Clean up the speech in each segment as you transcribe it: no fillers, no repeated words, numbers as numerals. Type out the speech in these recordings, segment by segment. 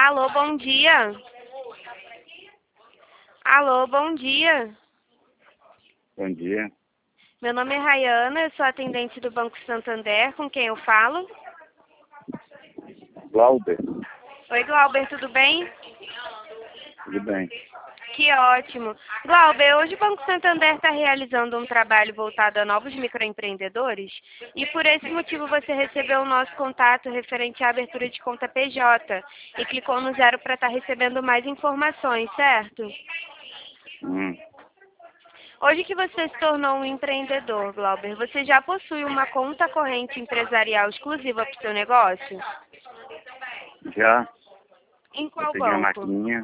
Alô, bom dia. Alô, bom dia. Bom dia. Meu nome é Rayana, eu sou atendente do Banco Santander, com quem eu falo? Glauber, Oi, Glauber, tudo bem? tudo bem? Que ótimo. Glauber, hoje o Banco Santander está realizando um trabalho voltado a novos microempreendedores e por esse motivo você recebeu o nosso contato referente à abertura de conta PJ e clicou no 0 para estar recebendo mais informações, certo? Hum, Hoje que você se tornou um empreendedor, Glauber, você já possui uma conta corrente empresarial exclusiva para o seu negócio? já, Em eu qual peguei a banco? maquininha.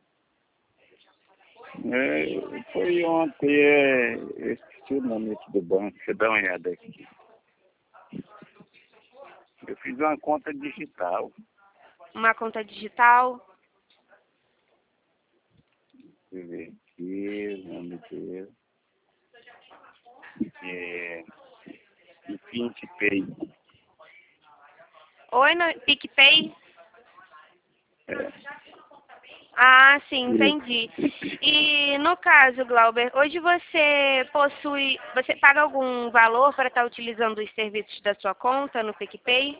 Foi ontem, eu esqueci o nome aqui do banco, deixa eu dar uma olhada aqui. Eu fiz uma conta digital. Uma conta digital? Deixa eu ver aqui, o nome dele. É Infinity Pay. Oi, no PicPay? É, Ah, sim, isso. entendi. E no caso, Glauber, hoje você paga algum valor para estar utilizando os serviços da sua conta no PicPay?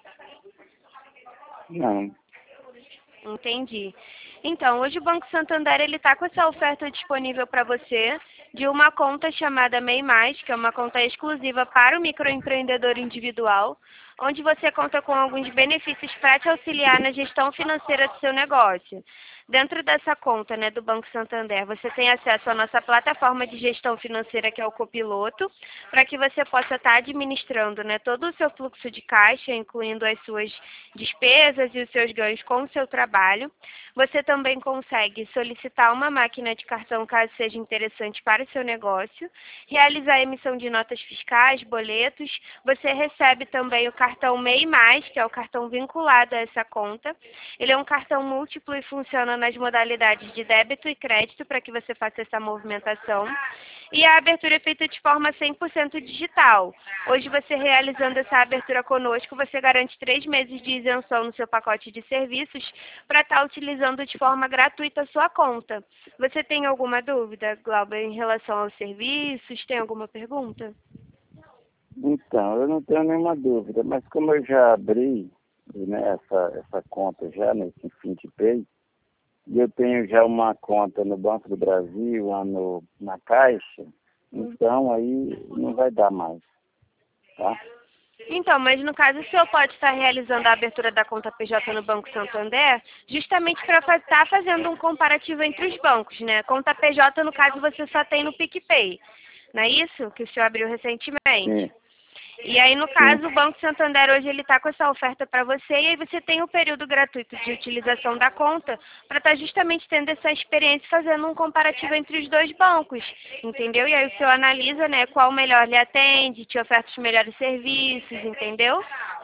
Não, Entendi. Então, hoje o Banco Santander ele está com essa oferta disponível para você de uma conta chamada MEI+, que é uma conta exclusiva para o microempreendedor individual, onde você conta com alguns benefícios para te auxiliar na gestão financeira do seu negócio. Dentro dessa conta, né, do Banco Santander, você tem acesso à nossa plataforma de gestão financeira, que é o Copiloto, para que você possa estar administrando, né, todo o seu fluxo de caixa, incluindo as suas despesas e os seus ganhos com o seu trabalho. Você também consegue solicitar uma máquina de cartão caso seja interessante para o seu negócio, realizar a emissão de notas fiscais, boletos. Você recebe também o cartão MEI+, que é o cartão vinculado a essa conta. Ele é um cartão múltiplo e funciona nas modalidades de débito e crédito para que você faça essa movimentação. E a abertura é feita de forma 100% digital. Hoje, você realizando essa abertura conosco, você garante 3 meses de isenção no seu pacote de serviços para estar utilizando de forma gratuita a sua conta. Você tem alguma dúvida, Glauber, em relação aos serviços? Tem alguma pergunta? então, eu não tenho nenhuma dúvida, mas como eu já abri, né, essa conta já nesse Infinity Pay, e eu tenho já uma conta no Banco do Brasil, lá na Caixa, então aí não vai dar mais, tá? Então, mas no caso, o senhor pode estar realizando a abertura da conta PJ no Banco Santander justamente para estar fazendo um comparativo entre os bancos, né? Conta PJ, no caso, você só tem no PicPay, não é isso? Que o senhor abriu recentemente. Sim, E aí, no sim. caso, o Banco Santander hoje ele está com essa oferta para você e aí você tem o período gratuito de utilização da conta para estar justamente tendo essa experiência fazendo um comparativo entre os dois bancos, entendeu? E aí o senhor analisa, né, qual melhor lhe atende, te oferta os melhores serviços, entendeu?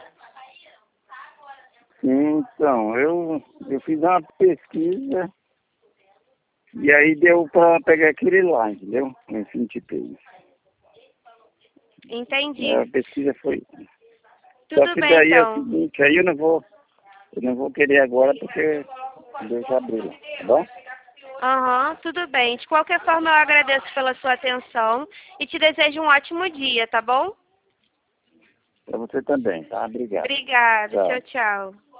Então, eu fiz uma pesquisa e aí deu para pegar aquele lá, entendeu? No Infinity Pay. A Entendi. pesquisa foi. Só Tudo que bem, daí é o então. seguinte, aí eu não vou querer agora porque Deus abriu, tá bom? Aham, tudo bem. De qualquer forma, eu agradeço pela sua atenção e te desejo um ótimo dia, tá bom? Para você também, tá? Obrigado. Obrigada. Tchau, Tchau. tchau.